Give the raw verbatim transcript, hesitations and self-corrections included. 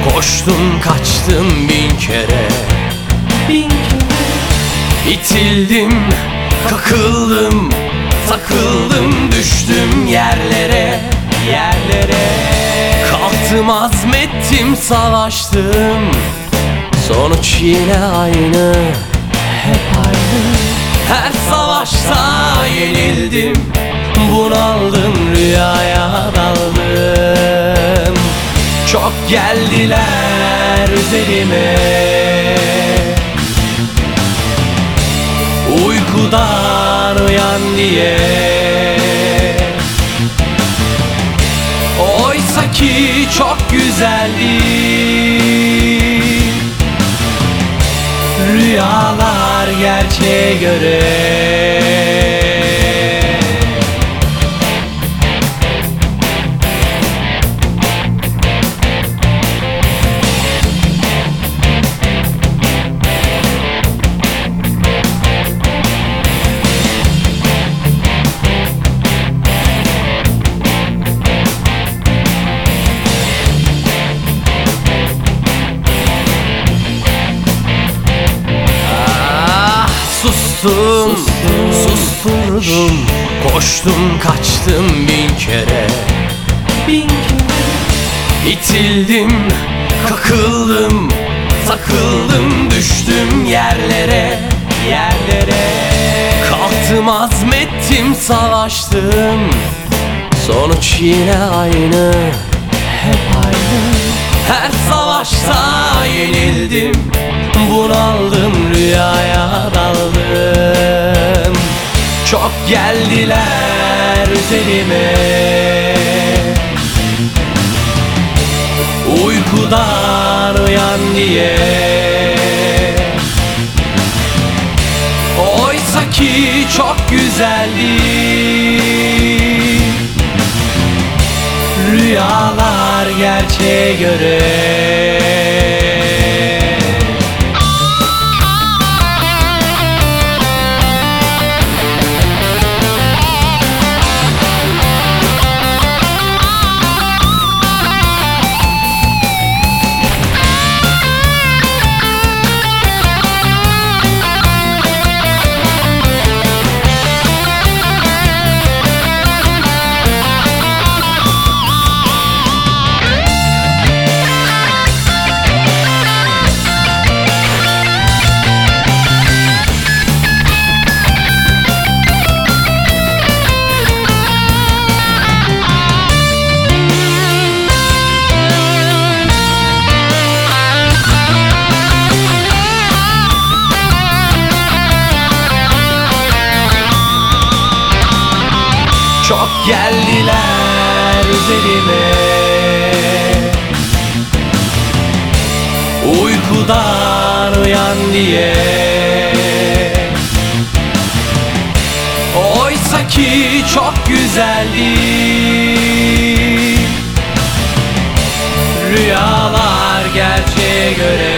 Koştum kaçtım bin kere, bin kere. İtildim, kakıldım, takıldım, düştüm yerlere, yerlere. Kalktım, azmettim, savaştım, sonuç yine aynı, hep aynı. Her savaşta yenildim, bunaldım, rüyaya daldım. Çok geldiler üzerime, uykudan uyan diye. Oysa ki çok güzeldi rüyalar gerçeğe göre. Sustum, susturdum, koştum kaçtım bin kere, bin kere. İtildim, kakıldım, takıldım, düştüm yerlere, yerlere. Kalktım, azmettim, savaştım, sonuç yine aynı, hep aynı. Her savaşta yenildim, bunaldım, rüyaya daldım. Çok geldiler üzerime, uykudan uyan diye. Oysa ki çok güzeldi rüyalar gerçeğe göre. Çok geldiler üzerime, uykudan uyan diye. Oysa ki çok güzeldi rüyalar gerçeğe göre.